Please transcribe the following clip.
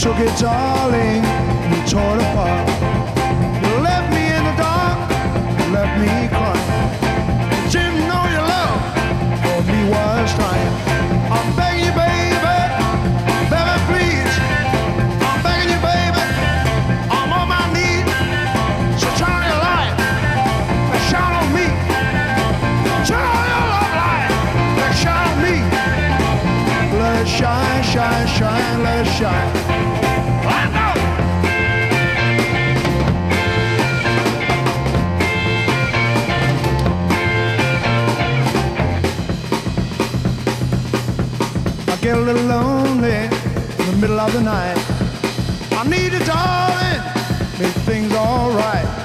took it, darling, you tore it apart. You left me in the dark, you left me crying. Didn't know your love for me was trying. I'm begging you, baby, baby, please. I'm begging you, baby, I'm on my knees. So shine your light, and shine on me. Shine your light, and shine on me. Let it shine, shine, shine, let it shine. I know. I get a little lonely in the middle of the night. I need a darling, make things all right.